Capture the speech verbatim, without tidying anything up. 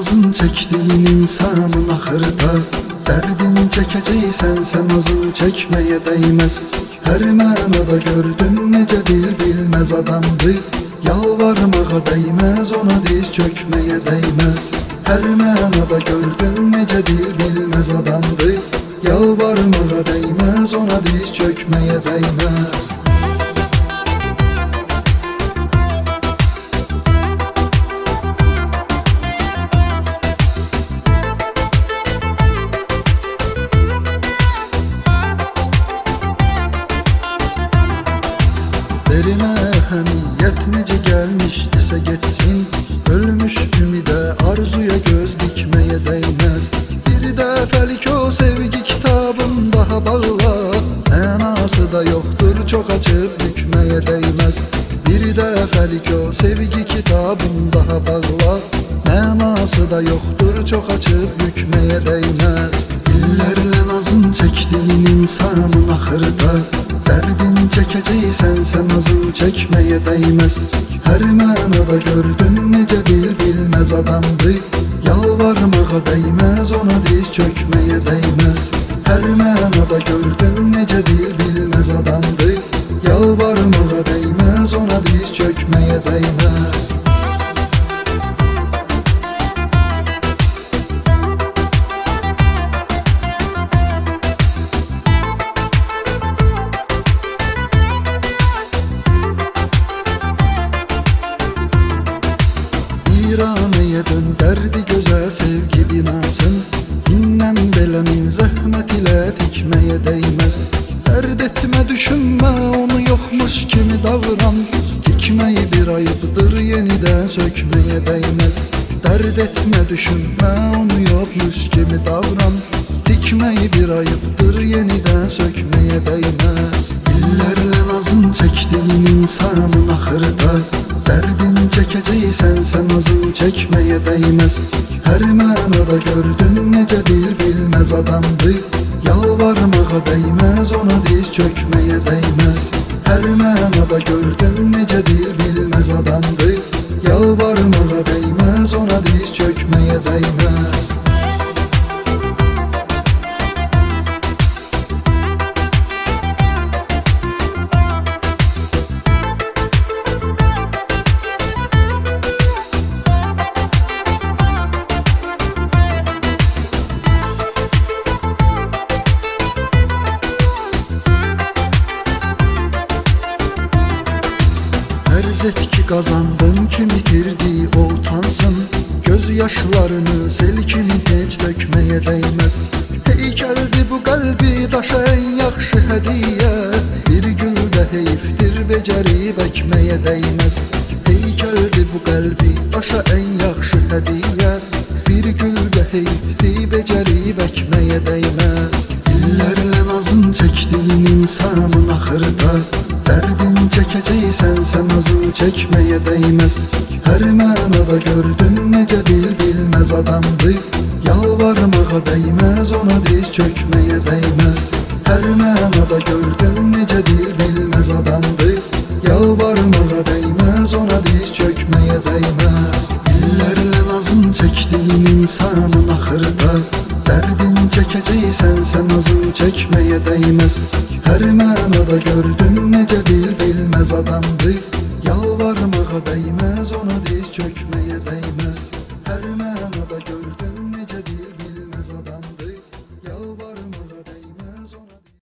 nazın çektiğin insanın ahırda derdin çekeceksen sen nazın çekmeye değmez. Her mənada gördün nece dil bilmez adamdı, yalvarmağa değmez ona diz çökmeye değmez. Her mənada gördün nece dil bilmez adamdı, yalvarmağa değmez ona diz çökmeye değmez. Derime ehemmiyet nece gelmiştise geçsin, ölmüş ümide arzuya göz dikmeye değmez. Bir defelik o sevgi kitabım daha bağla, manası da yoktur çok açıp bükmeye değmez. Bir defelik o sevgi kitabım daha bağla, manası da yoktur çok açıp bükmeye değmez. İllerle nazın çektiğin insanın ahırda derdin çekeceksen sen nazın çekmeye değmez. Her mənada gördün nece dil bilmez adamdı, yalvarmağa değmez ona diz çökmeye değmez. Her mənada gördün nece dil bilmez adamdı, yalvarmağa değmez ona diz çökmeye değmez. Viraneye dönderdi güzel sevgi binasın, İnnem belemin zahmet ile dikmeye değmez. Dert etme düşünme onu yokmuş kimi davran, dikmeyi bir ayıptır yeniden sökmeye değmez. Dert etme düşünme onu yokmuş kimi davran, dikmeyi bir ayıptır yeniden sökmeye değmez. İllerle nazın çektiğin insanın ahırda derdin çekeceksen sen nazın çekmeye değmez. Her mənada gördün nece dil bilmez adamdı, yalvarmağa değmez ona diz çökmeye değmez. Her mənada gördün nece dil bilmez adamdı, yalvarmağa değmez ona diz çökmeye değmez. Erz et ki kazandın kim bitirdi o utansın, göz yaşlarını sel kimi hiç dökmeye değmez. Heykeldi bu kalbi daşa en yaxşı hediye, bir gülde heyiftir becerip ekmeye değmez. Heykeldi bu kalbi daşa en yaxşı hediye, bir gülde heyiftir becerip ekmeye değmez. İllerle nazın çektiğin insanın ahırda derdin çekeceksen sen nazın çekmeye değmez. Her mənada gördün nece dil bilmez adamdı, yalvarmağa değmez ona diz çökmeye değmez. Her mənada gördün nece dil bilmez adamdı, yalvarmağa değmez ona diz çökmeye değmez. İllerle nazın çektiğin insanın ahırda derdin çekeceksen sen nazın çekmeye değmez. Her mənada gördün nece dil bilmez adamdı, yalvarmağa değmez ona diz çökmeye